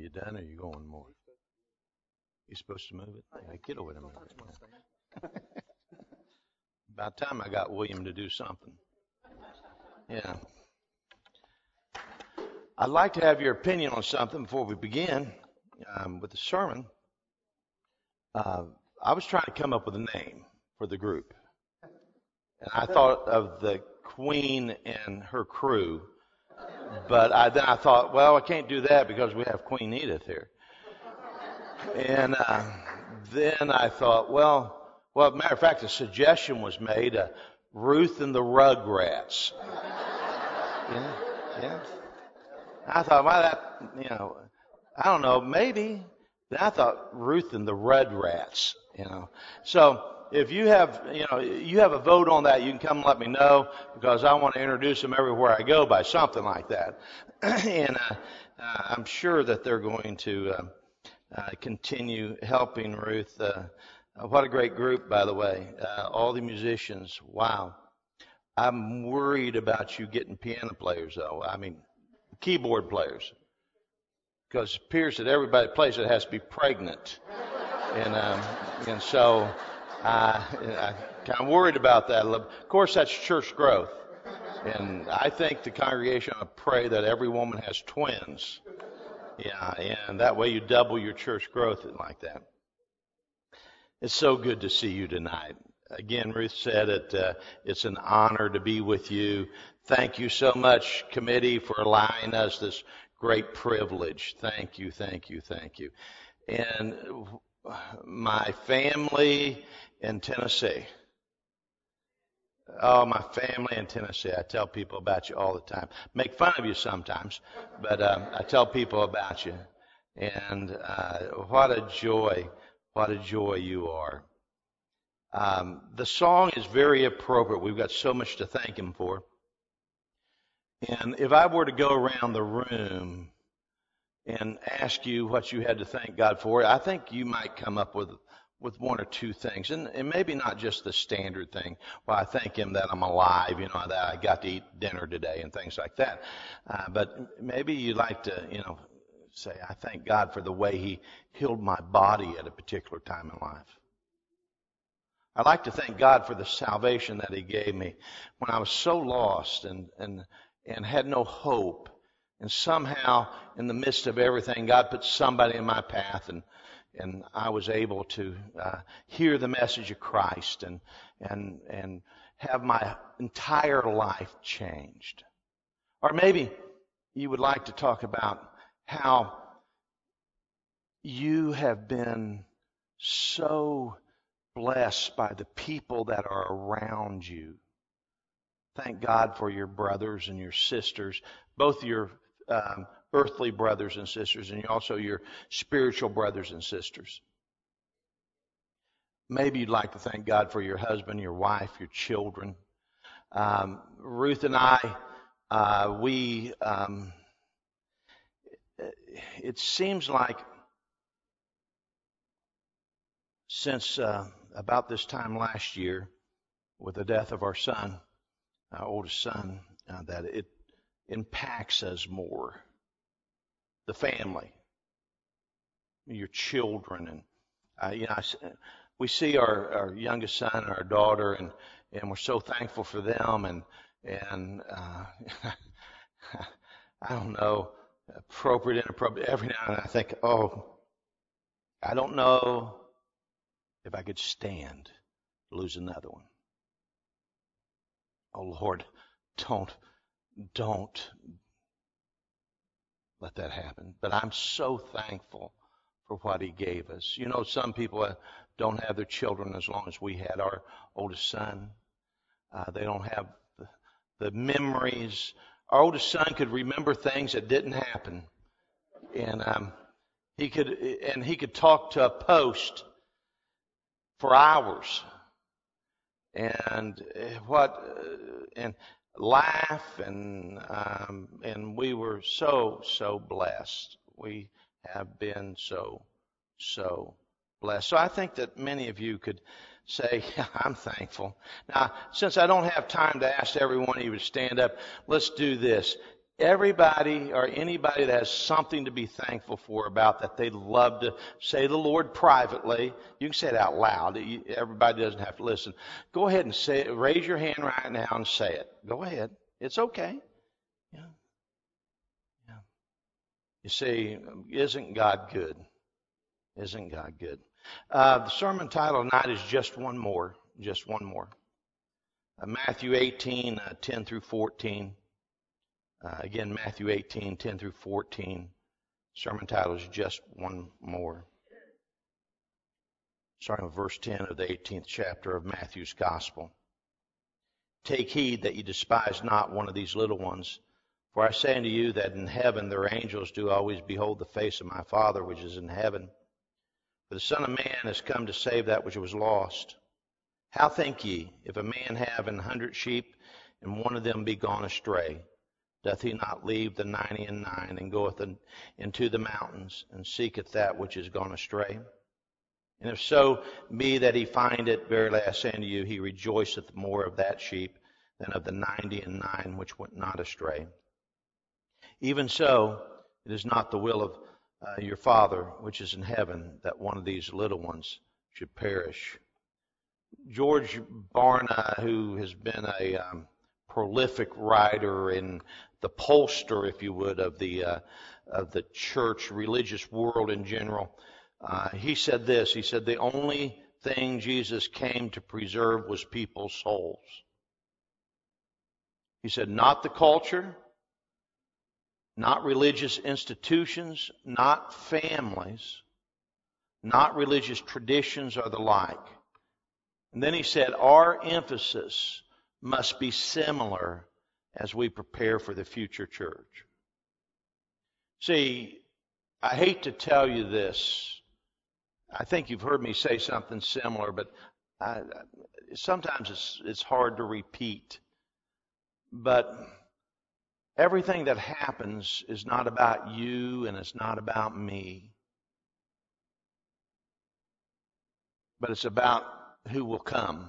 done, or are you going more? You supposed to move it? Hey, get over there a minute. About time I got William to do something. Yeah. I'd like to have your opinion on something before we begin with the sermon. I was trying to come up with a name for the group. And I thought of the Queen and her crew. But then I thought, well, I can't do that because we have Queen Edith here. And then I thought, well, as a matter of fact, a suggestion was made, Ruth and the Rugrats. Yeah. I thought, well, that, I don't know, maybe. Then I thought Ruth and the Rugrats, So if you have, you have a vote on that, you can come and let me know because I want to introduce them everywhere I go by something like that. And I'm sure that they're going to continue helping Ruth. What a great group, by the way. All the musicians. Wow. I'm worried about you getting piano players, though. I mean, keyboard players. Because it appears that everybody that plays it has to be pregnant. And so I'm kind of worried about that. Of course, that's church growth. And I think the congregation ought to pray that every woman has twins. Yeah, and that way you double your church growth like that. It's so good to see you tonight. Again, Ruth said it's an honor to be with you. Thank you so much, committee, for allowing us this great privilege. Thank you. And my family in Tennessee. Oh, my family in Tennessee. I tell people about you all the time. Make fun of you sometimes, but I tell people about you. And what a joy you are. The song is very appropriate. We've got so much to thank him for. And if I were to go around the room and ask you what you had to thank God for, I think you might come up with one or two things. And maybe not just the standard thing. Well, I thank him that I'm alive, that I got to eat dinner today and things like that. But maybe you'd like to, say, I thank God for the way he healed my body at a particular time in life. I'd like to thank God for the salvation that he gave me when I was so lost and had no hope. And somehow, in the midst of everything, God put somebody in my path, and I was able to hear the message of Christ and have my entire life changed. Or maybe you would like to talk about how you have been so blessed by the people that are around you. Thank God for your brothers and your sisters, both your earthly brothers and sisters, and also your spiritual brothers and sisters. Maybe you'd like to thank God for your husband, your wife, your children. Ruth and I, it seems like since about this time last year, with the death of our son, our oldest son, that it impacts us more. The family, your children, and we see our youngest son and our daughter, and we're so thankful for them, and I don't know, appropriate, inappropriate. Every now and then I think, I don't know if I could stand to lose another one. Oh Lord, don't let that happen. But I'm so thankful for what he gave us. Some people don't have their children as long as we had our oldest son. They don't have the memories. Our oldest son could remember things that didn't happen. And he could talk to a post for hours. And laugh, and we were so blessed. We have been so blessed. So I think that many of you could say, I'm thankful. Now, since I don't have time to ask every one of you to stand up, let's do this. Everybody or anybody that has something to be thankful for about that they'd love to say to the Lord privately. You can say it out loud. Everybody doesn't have to listen. Go ahead and say it. Raise your hand right now and say it. Go ahead. It's okay. Yeah. Yeah. You see, isn't God good? Isn't God good? The sermon title tonight is Just One More. Just One More. Matthew 18, 10 through 14. Again, Matthew 18, 10 through 14. Sermon title is Just One More. Starting with verse 10 of the 18th chapter of Matthew's Gospel. Take heed that ye despise not one of these little ones. For I say unto you that in heaven their angels do always behold the face of my Father which is in heaven. For the Son of Man is come to save that which was lost. How think ye, if a man have 100 sheep, and one of them be gone astray, doth he not leave the 99 and goeth into the mountains, and seeketh that which is gone astray? And if so be that he find it, verily I say unto you, he rejoiceth more of that sheep than of the 99 which went not astray. Even so, it is not the will of your Father which is in heaven that one of these little ones should perish. George Barna, who has been a prolific writer and the pollster, if you would, of the church religious world in general, he said this. He said the only thing Jesus came to preserve was people's souls. He said not the culture, not religious institutions, not families, not religious traditions or the like. And then he said, our emphasis must be similar as we prepare for the future church. See, I hate to tell you this. I think you've heard me say something similar, but sometimes it's hard to repeat. But everything that happens is not about you and it's not about me. But it's about who will come.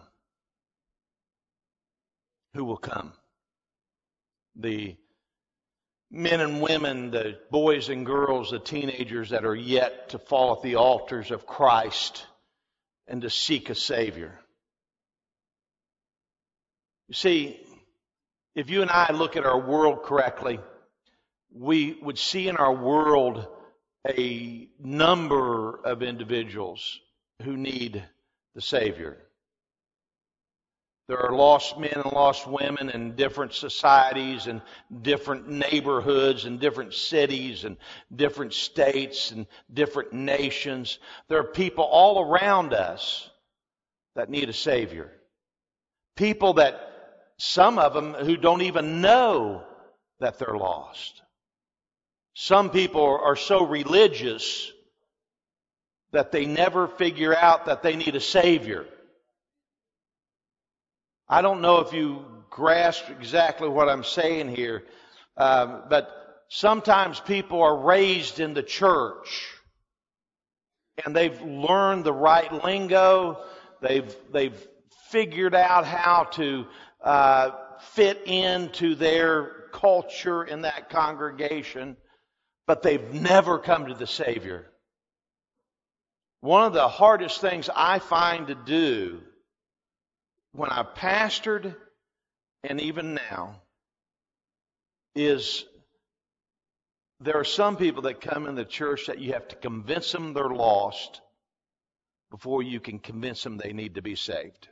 Who will come? The men and women, the boys and girls, the teenagers that are yet to fall at the altars of Christ and to seek a Savior. You see, if you and I look at our world correctly, we would see in our world a number of individuals who need the Savior. There are lost men and lost women in different societies and different neighborhoods and different cities and different states and different nations. There are people all around us that need a Savior. People that, some of them who don't even know that they're lost. Some people are so religious that they never figure out that they need a Savior. I don't know if you grasp exactly what I'm saying here, but sometimes people are raised in the church and they've learned the right lingo. They've figured out how to fit into their culture in that congregation, but they've never come to the Savior. One of the hardest things I find to do when I pastored and even now is there are some people that come in the church that you have to convince them they're lost before you can convince them they need to be saved.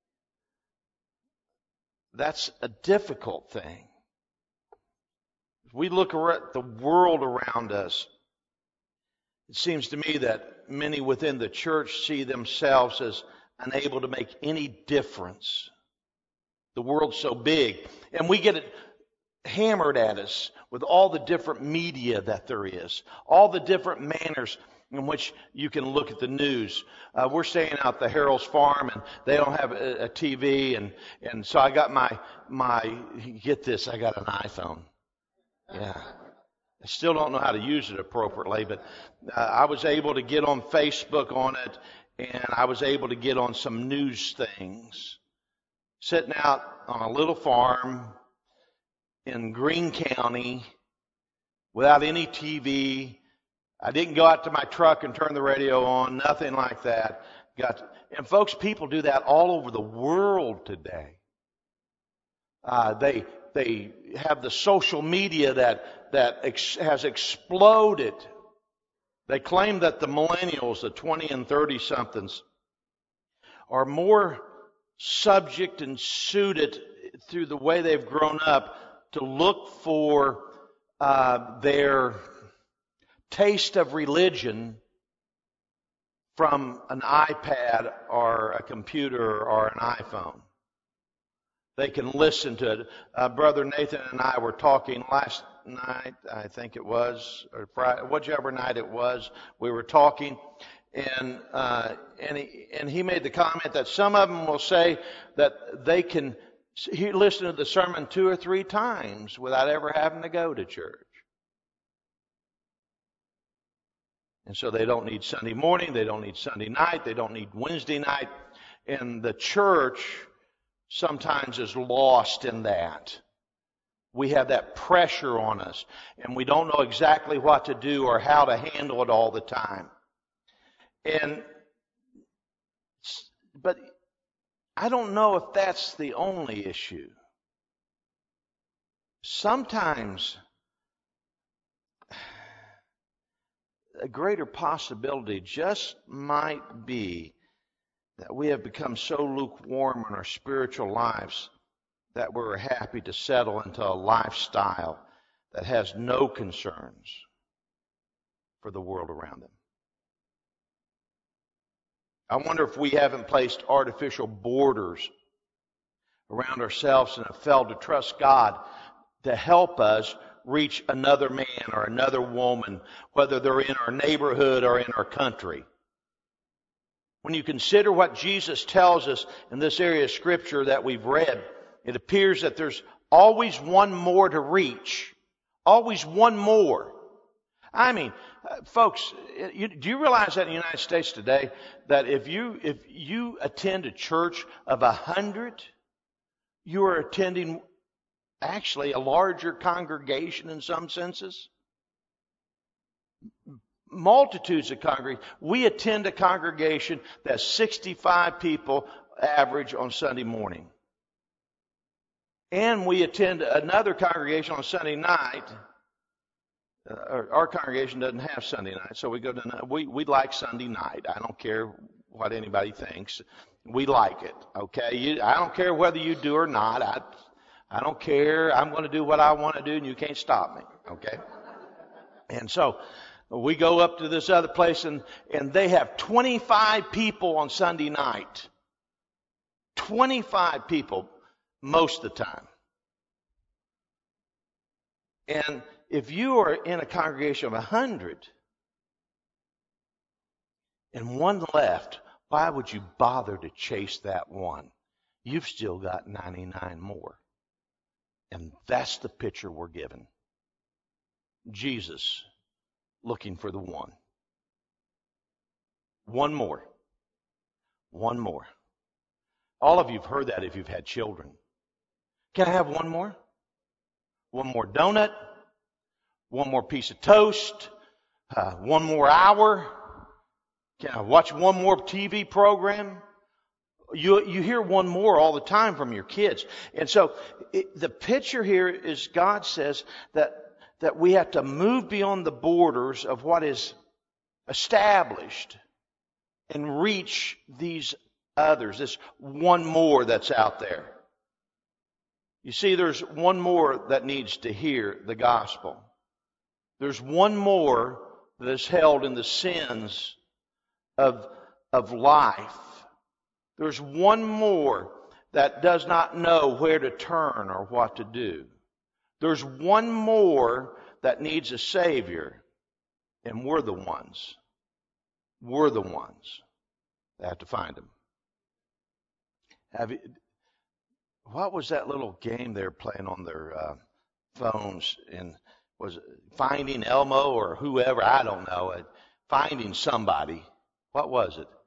That's a difficult thing. If we look at the world around us, it seems to me that many within the church see themselves as unable to make any difference. The world's so big. And we get it hammered at us with all the different media that there is. All the different manners in which you can look at the news. We're staying out at the Harold's Farm and they don't have a TV. And so I got my, get this, I got an iPhone. Yeah. I still don't know how to use it appropriately, but I was able to get on Facebook on it, and I was able to get on some news things. Sitting out on a little farm in Greene County without any TV. I didn't go out to my truck and turn the radio on, nothing like that. And folks, people do that all over the world today. They have the social media that has exploded. They claim that the millennials, the 20 and 30 somethings, are more subject and suited through the way they've grown up to look for their taste of religion from an iPad or a computer or an iPhone. They can listen to it. Brother Nathan and I were talking last night, I think it was, or Friday, whichever night it was. We were talking, and he made the comment that some of them will say that they can listen to the sermon 2 or 3 times without ever having to go to church. And so they don't need Sunday morning, they don't need Sunday night, they don't need Wednesday night. And the church sometimes is lost in that. We have that pressure on us, and we don't know exactly what to do or how to handle it all the time. But I don't know if that's the only issue. Sometimes a greater possibility just might be that we have become so lukewarm in our spiritual lives that we're happy to settle into a lifestyle that has no concerns for the world around them. I wonder if we haven't placed artificial borders around ourselves and have failed to trust God to help us reach another man or another woman, whether they're in our neighborhood or in our country. When you consider what Jesus tells us in this area of Scripture that we've read, it appears that there's always one more to reach. Always one more. I mean, folks, do you realize that in the United States today, that if you attend a church of 100, you are attending actually a larger congregation in some senses? Multitudes of congregations. We attend a congregation that's 65 people average on Sunday morning. And we attend another congregation on Sunday night. Our congregation doesn't have Sunday night, so we go to we like Sunday night. I don't care what anybody thinks. We like it, okay? I don't care whether you do or not. I don't care. I'm going to do what I want to do, and you can't stop me, okay? And so we go up to this other place, and they have 25 people on Sunday night. 25 people most of the time. And if you are in a congregation of 100 and one left, why would you bother to chase that one? You've still got 99 more. And that's the picture we're given. Jesus looking for the one. One more. One more. All of you have heard that if you've had children. Can I have one more? One more donut? One more piece of toast? One more hour? Can I watch one more TV program? You hear one more all the time from your kids. And so the picture here is God says that we have to move beyond the borders of what is established and reach these others, this one more that's out there. You see, there's one more that needs to hear the gospel. There's one more that is held in the sins of life. There's one more that does not know where to turn or what to do. There's one more that needs a Savior, and we're the ones. We're the ones that have to find Him. What was that little game they were playing on their phones? And was it Finding Elmo or whoever? I don't know. Finding somebody. What was it?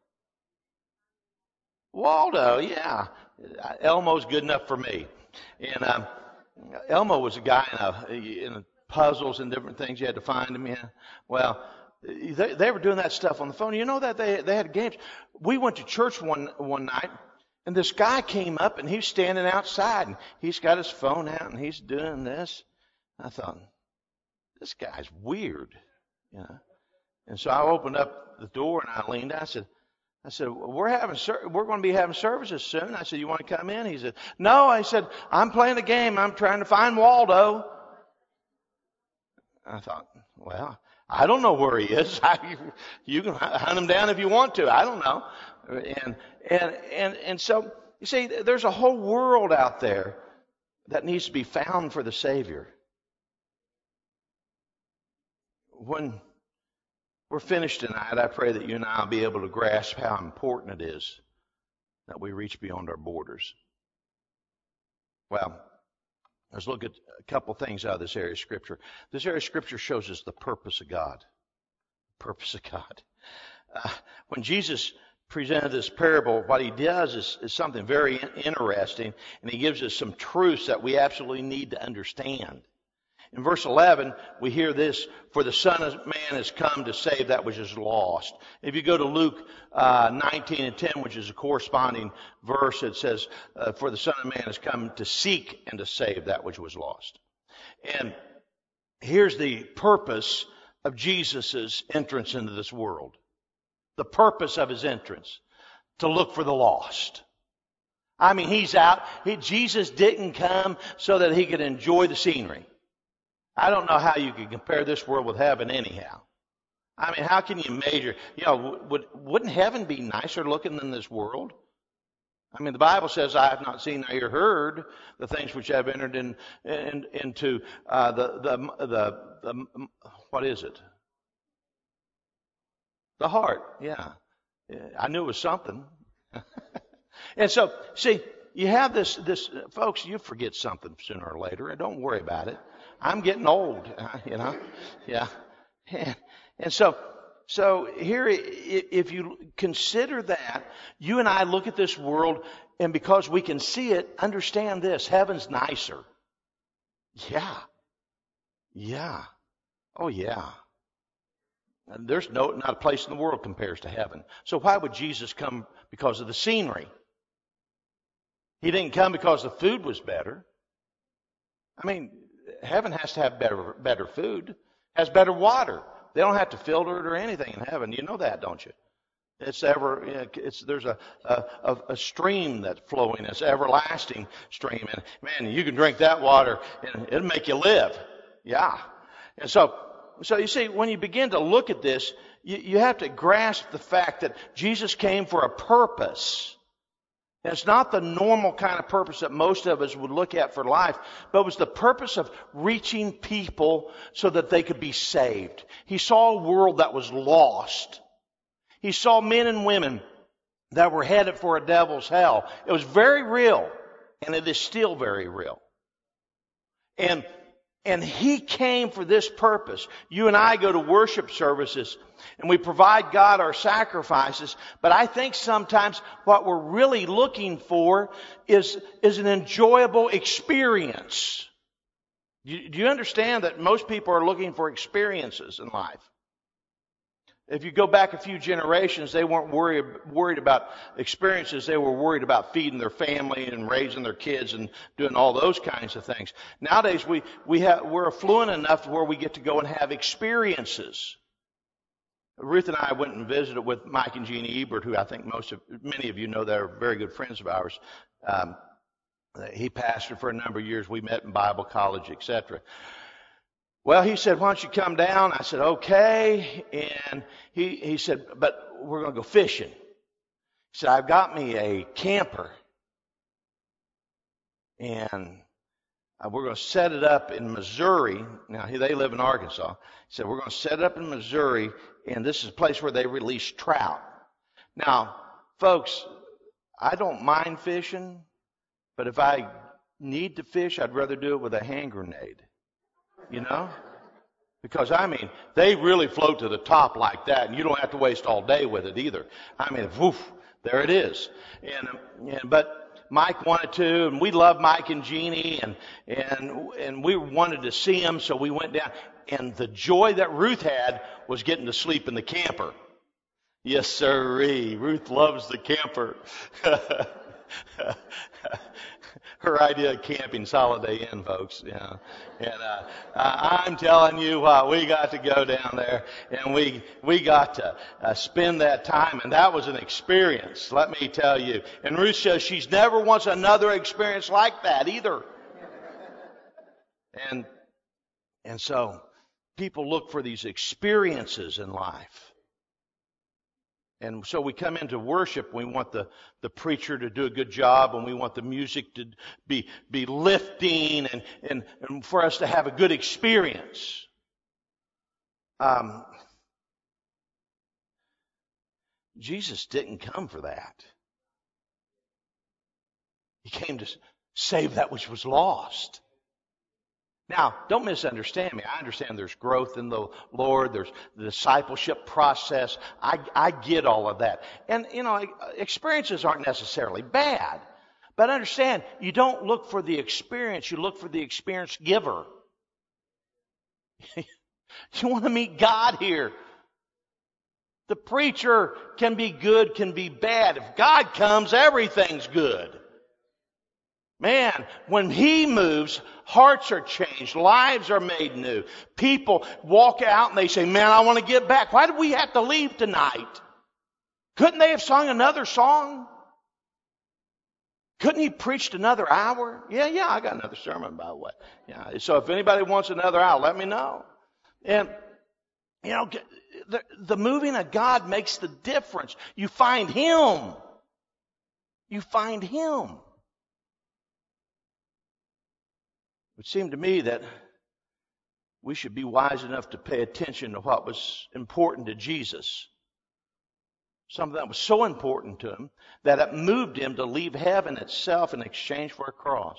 Waldo, yeah. Elmo's good enough for me. Elmo was a guy in puzzles and different things you had to find him in. Well, they were doing that stuff on the phone. You know that they had games. We went to church one night, and this guy came up, and he's standing outside, and he's got his phone out, and he's doing this. I thought, this guy's weird, you know. And so I opened up the door, and I leaned out. I said, we're going to be having services soon. I said, you want to come in? He said, no. I said, I'm playing a game. I'm trying to find Waldo. I thought, well, I don't know where he is. You can hunt him down if you want to. I don't know. And so, you see, there's a whole world out there that needs to be found for the Savior. When we're finished tonight, I pray that you and I will be able to grasp how important it is that we reach beyond our borders. Well, let's look at a couple things out of this area of Scripture. This area of Scripture shows us the purpose of God. The purpose of God. When Jesus presented this parable, what he does is something very interesting, and he gives us some truths that we absolutely need to understand. In verse 11, we hear this, for the Son of Man has come to save that which is lost. If you go to Luke 19 and 10, which is a corresponding verse, it says, for the Son of Man has come to seek and to save that which was lost. And here's the purpose of Jesus' entrance into this world. The purpose of his entrance, to look for the lost. I mean, he's out. Jesus didn't come so that he could enjoy the scenery. I don't know how you could compare this world with heaven anyhow. I mean, how can you measure? You know, wouldn't heaven be nicer looking than this world? I mean, the Bible says, I have not seen nor heard the things which have entered into the what is it? The heart. Yeah. I knew it was something. And so, see, you have this, folks, you forget something sooner or later. Don't worry about it. I'm getting old, you know. Yeah. And so here, if you consider that, you and I look at this world, and because we can see it, understand this, heaven's nicer. Yeah. Yeah. Oh, yeah. And there's not a place in the world compares to heaven. So why would Jesus come? Because of the scenery. He didn't come because the food was better. I mean, heaven has to have better food, has better water. They don't have to filter it or anything in heaven. You know that, don't you? There's a stream that's flowing. It's an everlasting stream, and man, you can drink that water and it'll make you live. Yeah. And so you see, when you begin to look at this, you have to grasp the fact that Jesus came for a purpose. And it's not the normal kind of purpose that most of us would look at for life, but it was the purpose of reaching people so that they could be saved. He saw a world that was lost. He saw men and women that were headed for a devil's hell. It was very real, and it is still very real. And he came for this purpose. You and I go to worship services, and we provide God our sacrifices. But I think sometimes what we're really looking for is an enjoyable experience. Do you understand that most people are looking for experiences in life? If you go back a few generations, they weren't worried about experiences. They were worried about feeding their family and raising their kids and doing all those kinds of things. Nowadays, we're affluent enough where we get to go and have experiences. Ruth and I went and visited with Mike and Jeannie Ebert, who I think many of you know, they're very good friends of ours. He pastored for a number of years. We met in Bible college, etc. Well, he said, why don't you come down? I said, okay. And he said, but we're going to go fishing. He said, I've got me a camper. And we're going to set it up in Missouri. Now, they live in Arkansas. He said, we're going to set it up in Missouri, and this is a place where they release trout. Now, folks, I don't mind fishing, but if I need to fish, I'd rather do it with a hand grenade. You know? Because, I mean, they really float to the top like that, and you don't have to waste all day with it either. I mean, woof, there it is. But Mike wanted to, and we love Mike and Jeannie, and we wanted to see them, so we went down. And the joy that Ruth had was getting to sleep in the camper. Yes, sirree. Ruth loves the camper. Her idea of camping, Holiday Inn, folks. Yeah. And I'm telling you what, we got to go down there, and we got to spend that time, and that was an experience, let me tell you. And Ruth says she's never wants another experience like that either. And so people look for these experiences in life. And so we come into worship, we want the preacher to do a good job, and we want the music to be lifting and for us to have a good experience. Jesus didn't come for that. He came to save that which was lost. Now, don't misunderstand me. I understand there's growth in the Lord. There's the discipleship process. I get all of that. And, experiences aren't necessarily bad. But understand, you don't look for the experience. You look for the experience giver. You want to meet God here. The preacher can be good, can be bad. If God comes, everything's good. Man, when He moves, hearts are changed, lives are made new. People walk out and they say, man, I want to get back. Why did we have to leave tonight? Couldn't they have sung another song? Couldn't he preached another hour? Yeah, I got another sermon, by the way. Yeah, so if anybody wants another hour, let me know. And, the moving of God makes the difference. You find Him. You find Him. It seemed to me that we should be wise enough to pay attention to what was important to Jesus. Something that was so important to Him that it moved Him to leave heaven itself in exchange for a cross.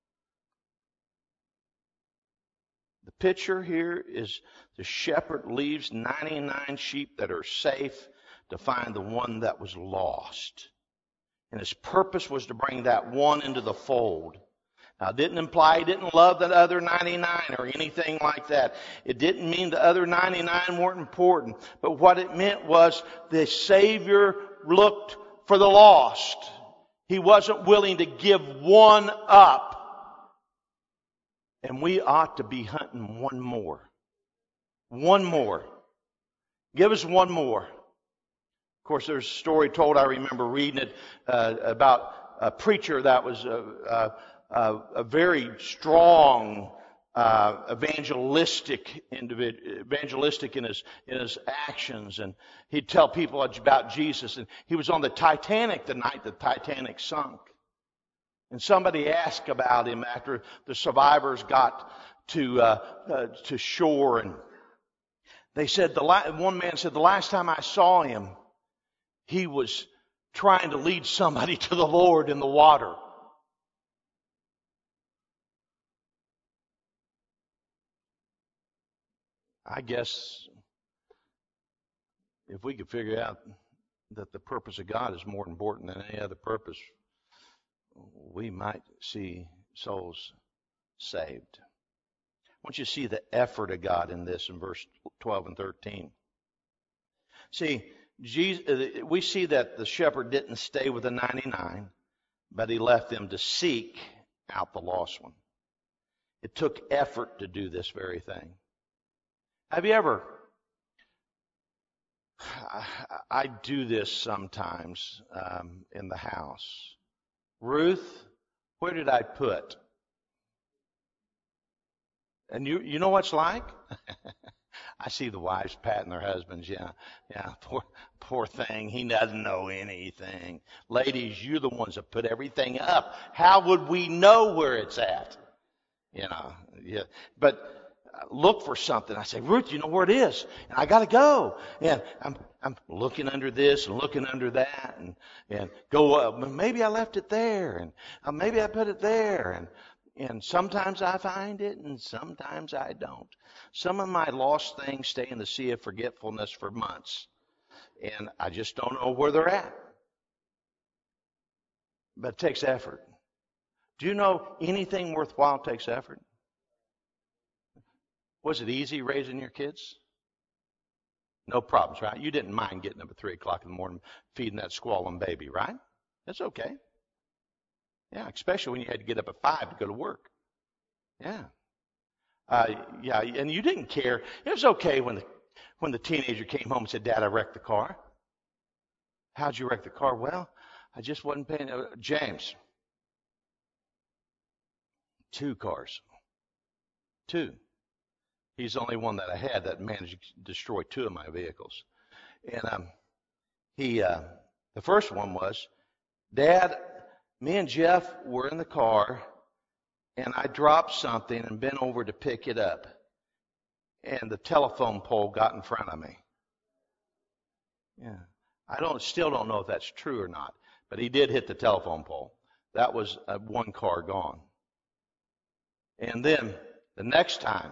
The picture here is the shepherd leaves 99 sheep that are safe to find the one that was lost. And His purpose was to bring that one into the fold. Now, it didn't imply He didn't love the other 99 or anything like that. It didn't mean the other 99 weren't important. But what it meant was the Savior looked for the lost. He wasn't willing to give one up. And we ought to be hunting one more. One more. Give us one more. Of course, there's a story told, I remember reading it, about a preacher that was a very strong evangelistic in his actions, and he'd tell people about Jesus. And he was on the Titanic the night the Titanic sunk. And somebody asked about him after the survivors got to shore, and they said one man said the last time I saw him, he was trying to lead somebody to the Lord in the water. I guess if we could figure out that the purpose of God is more important than any other purpose, we might see souls saved. I want you to see the effort of God in this in verse 12 and 13. See, we see that the shepherd didn't stay with the 99, but he left them to seek out the lost one. It took effort to do this very thing. Have you ever, I do this sometimes in the house. Ruth, where did I put? And you know what it's like? I see the wives patting their husbands. Yeah, poor thing. He doesn't know anything. Ladies, you're the ones that put everything up. How would we know where it's at? Yeah. But look for something. I say, Ruth, you know where it is? And I got to go. And I'm looking under this and looking under that and go up. Maybe I left it there, and maybe I put it there, and sometimes I find it, and sometimes I don't. Some of my lost things stay in the sea of forgetfulness for months, and I just don't know where they're at. but it takes effort. Do you know anything worthwhile takes effort? Was it easy raising your kids? No problems, right? You didn't mind getting up at 3 o'clock in the morning feeding that squalling baby, right? That's okay. Yeah, especially when you had to get up at 5 to go to work. Yeah. Yeah, and you didn't care. It was okay when the teenager came home and said, Dad, I wrecked the car. How'd you wreck the car? Well, I just wasn't paying. James, 2 cars. 2. He's the only one that I had that managed to destroy 2 of my vehicles. And the first one was, Dad, me and Jeff were in the car, and I dropped something and bent over to pick it up, and the telephone pole got in front of me. Yeah, still don't know if that's true or not, but he did hit the telephone pole. That was 1 car gone. And then the next time,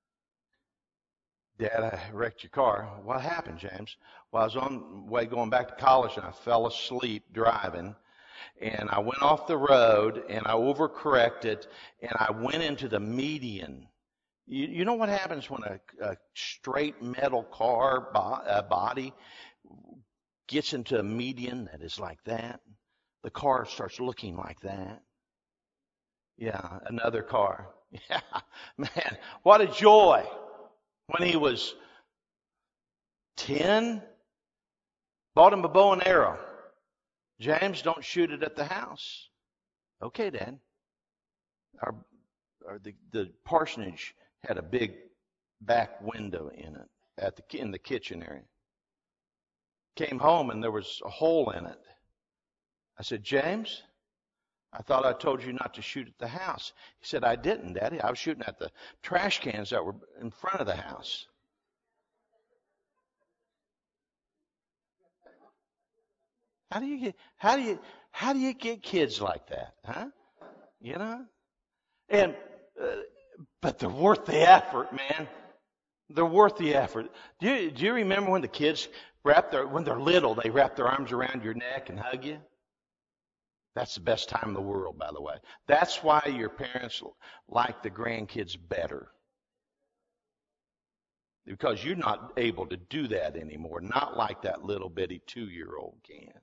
Dad, I wrecked your car. What happened, James? Well, I was on the way going back to college, and I fell asleep driving. And I went off the road, and I overcorrected, and I went into the median. You know what happens when a straight metal car body gets into a median that is like that? The car starts looking like that. Yeah, another car. Yeah, man, what a joy. When he was 10, bought him a bow and arrow. James, don't shoot it at the house. Okay, Dad. The parsonage had a big back window in it in the kitchen area. Came home and there was a hole in it. I said, James, I thought I told you not to shoot at the house. He said, I didn't, Daddy. I was shooting at the trash cans that were in front of the house. How do you get kids like that, huh? You know? And but they're worth the effort, man. They're worth the effort. Do you remember when the kids when they're little, they wrap their arms around your neck and hug you? That's the best time in the world, by the way. That's why your parents like the grandkids better. Because you're not able to do that anymore. Not like that little bitty 2-year-old can.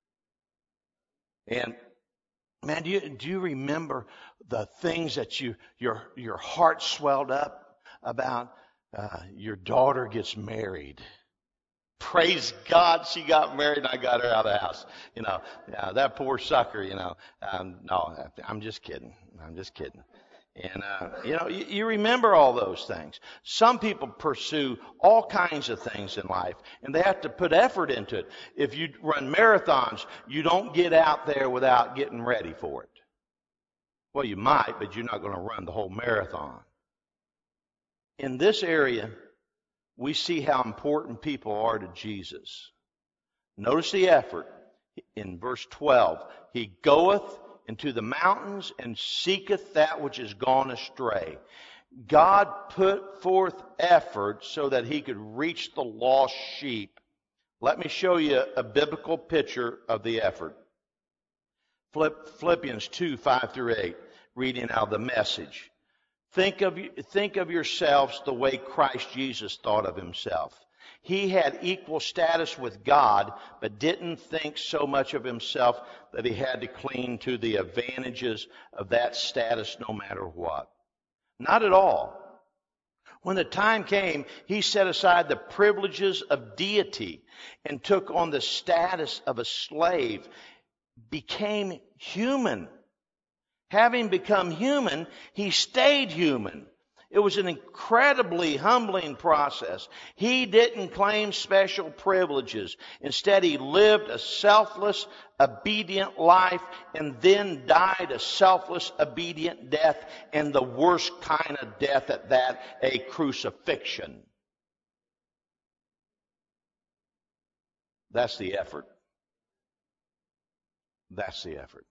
And man, do you remember the things that your heart swelled up about? Your daughter gets married. Praise God, she got married and I got her out of the house. You know, that poor sucker, no, I'm just kidding. I'm just kidding. And, you remember all those things. Some people pursue all kinds of things in life, and they have to put effort into it. If you run marathons, you don't get out there without getting ready for it. Well, you might, but you're not going to run the whole marathon. In this area, we see how important people are to Jesus. Notice the effort in verse 12. He goeth into the mountains and seeketh that which is gone astray. God put forth effort so that he could reach the lost sheep. Let me show you a biblical picture of the effort. Philippians 2, 5 through 8, reading out of the Message. Think of yourselves the way Christ Jesus thought of himself. He had equal status with God, but didn't think so much of himself that he had to cling to the advantages of that status no matter what. Not at all. When the time came, he set aside the privileges of deity and took on the status of a slave, became human. Having become human, he stayed human. It was an incredibly humbling process. He didn't claim special privileges. Instead, he lived a selfless, obedient life and then died a selfless, obedient death, and the worst kind of death at that, a crucifixion. That's the effort. That's the effort.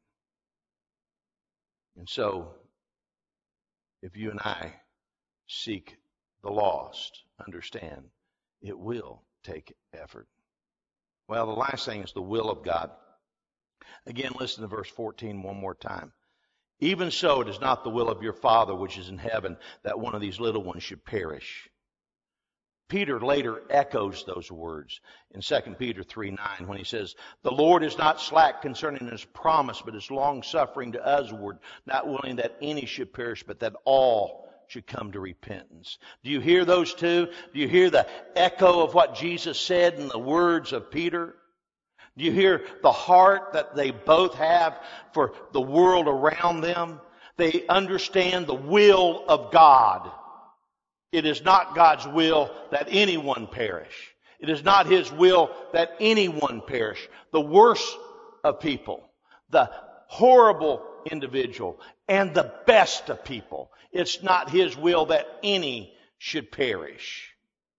And so, if you and I seek the lost, understand, it will take effort. Well, the last thing is the will of God. Again, listen to verse 14 one more time. Even so, it is not the will of your Father which is in heaven that one of these little ones should perish. Peter later echoes those words in 2 Peter 3:9 when he says, the Lord is not slack concerning his promise, but is long-suffering to usward, not willing that any should perish, but that all should come to repentance. Do you hear those two? Do you hear the echo of what Jesus said in the words of Peter? Do you hear the heart that they both have for the world around them? They understand the will of God. It is not God's will that anyone perish. It is not His will that anyone perish. The worst of people, the horrible individual, and the best of people. It's not His will that any should perish.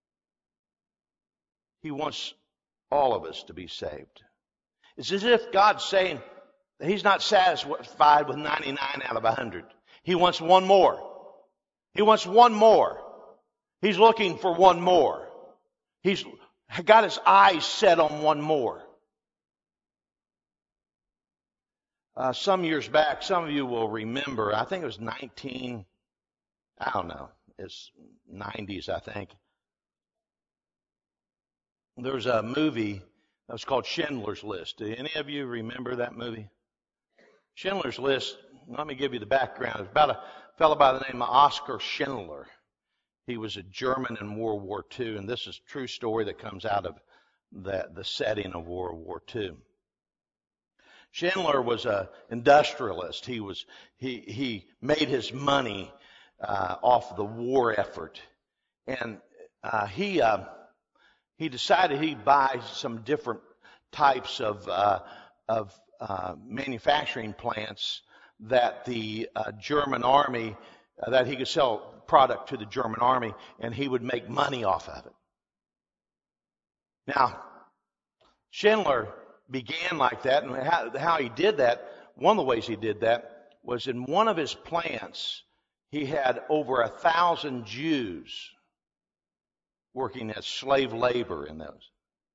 He wants all of us to be saved. It's as if God's saying that He's not satisfied with 99 out of 100. He wants one more. He wants one more. He's looking for one more. He's got His eyes set on one more. Some years back, some of you will remember, I think it was it's 90s, I think. There was a movie that was called Schindler's List. Do any of you remember that movie? Schindler's List, let me give you the background. It's about a fellow by the name of Oskar Schindler. He was a German in World War II, and this is a true story that comes out of the setting of World War II. Schindler was an industrialist. He made his money off the war effort, and he decided he'd buy some different types of manufacturing plants that the German army that he could sell product to the German army, and he would make money off of it. Now, Schindler began like that, and how he did that, one of the ways he did that was in one of his plants, he had over 1,000 Jews working as slave labor in those.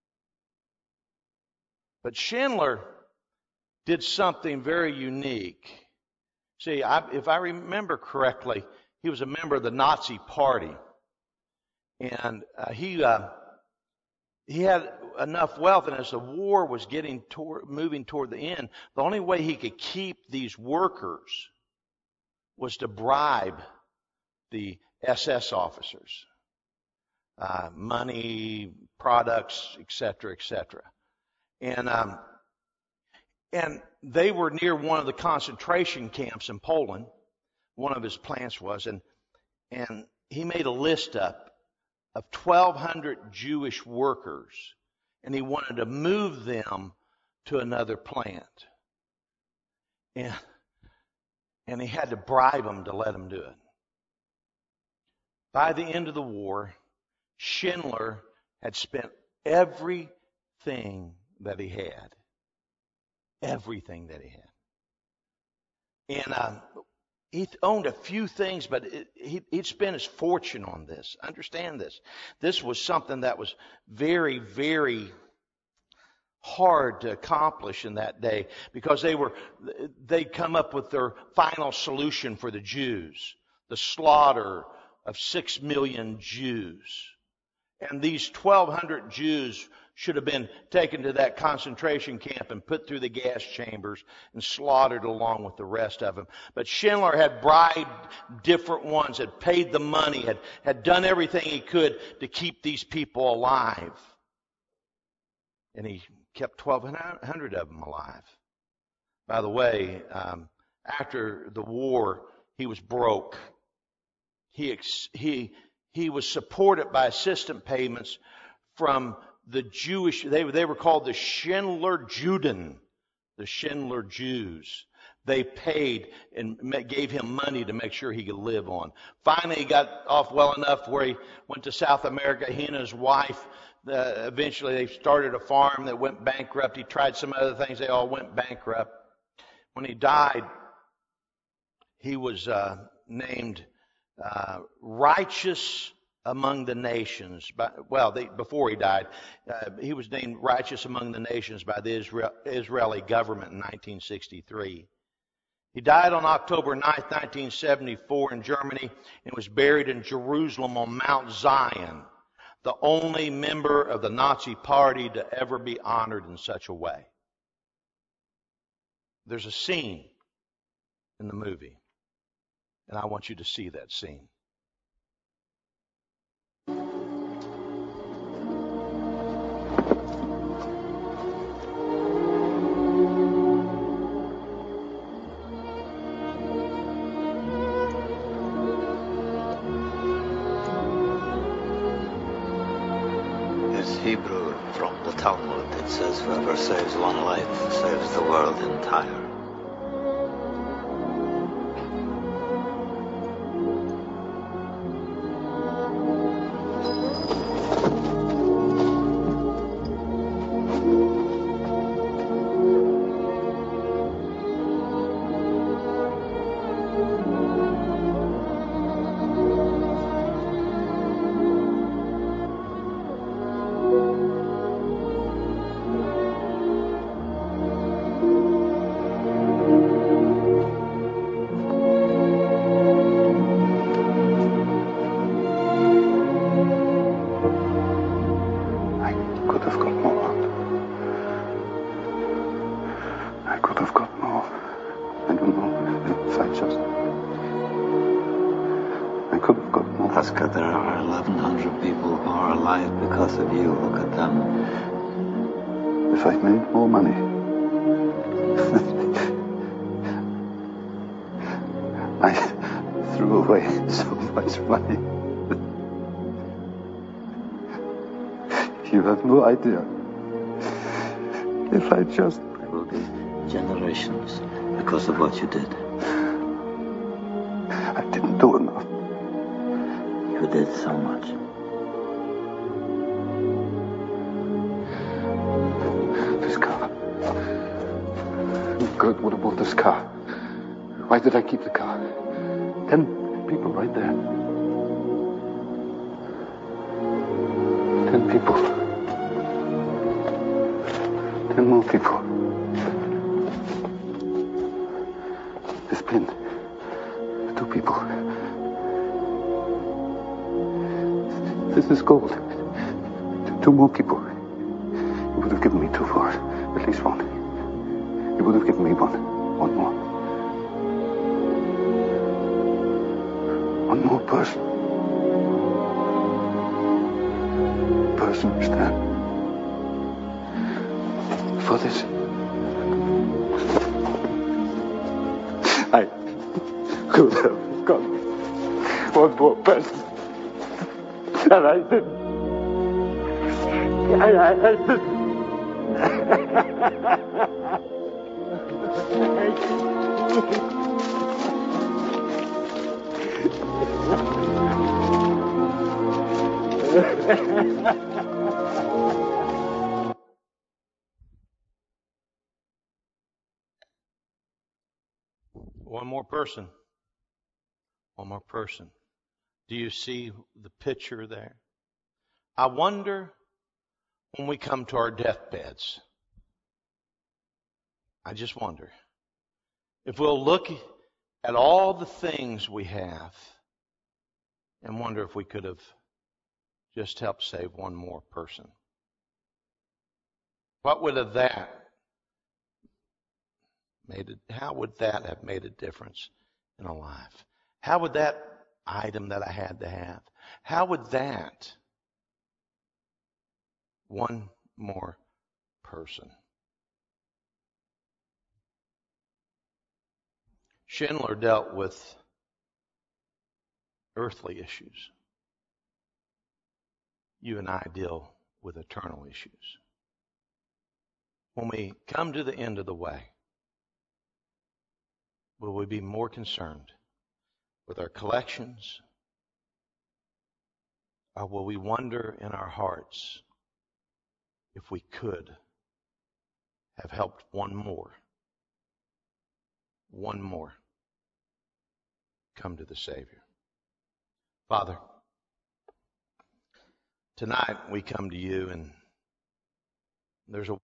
But Schindler did something very unique. See, if I remember correctly, he was a member of the Nazi Party, and he had enough wealth, and as the war was moving toward the end, the only way he could keep these workers was to bribe the SS officers, money, products, etc., etc. And they were near one of the concentration camps in Poland. One of his plants was, and he made a list up of 1,200 Jewish workers, and he wanted to move them to another plant. And he had to bribe them to let them do it. By the end of the war, Schindler had spent everything that he had. Everything that he had. And he owned a few things, but he'd spent his fortune on this. Understand this. This was something that was very, very hard to accomplish in that day, because they'd come up with their final solution for the Jews, the slaughter of 6 million Jews. And these 1,200 Jews should have been taken to that concentration camp and put through the gas chambers and slaughtered along with the rest of them. But Schindler had bribed different ones, had paid the money, had done everything he could to keep these people alive. And he kept 1,200 of them alive. By the way, after the war, he was broke. He was supported by assistance payments from the Jewish, they were called the Schindler Juden, the Schindler Jews. They paid and gave him money to make sure he could live on. Finally, he got off well enough where he went to South America. He and his wife, eventually they started a farm that went bankrupt. He tried some other things. They all went bankrupt. When he died, he was named Righteous among the nations. Before he died, he was named righteous among the nations by the Israeli government in 1963. He died on October 9th, 1974 in Germany and was buried in Jerusalem on Mount Zion, the only member of the Nazi Party to ever be honored in such a way. There's a scene in the movie, and I want you to see that scene. Hebrew from the Talmud. It says, whoever saves one life saves the world entire. Oscar, there are 1,100 people who are alive because of you. Look at them. If I'd made more money, I threw away so much money. You have no idea. If I just... There will be generations because of what you did. I didn't do enough. You did so much. This car. Kurt would have bought this car. Why did I keep the car? 10 people right there. 10 people. 10 more people. This pin. 2 people. This is gold. 2 more people. You would have given me 2 for it. At least 1. You would have given me 1. 1 more. 1 more person. Person, stand. For this. I could have got 1 more person. And I didn't. I didn't. One more person. One more person. Do you see the picture there? I wonder when we come to our deathbeds, I just wonder if we'll look at all the things we have and wonder if we could have just helped save 1 more person. What would have that made it? How would that have made a difference in a life? How would that item that I had to have, how would that 1 more person? Schindler dealt with earthly issues. You and I deal with eternal issues. When we come to the end of the way, will we be more concerned with our collections, or will we wonder in our hearts if we could have helped 1 more come to the Savior? Father, Tonight we come to you, and there's a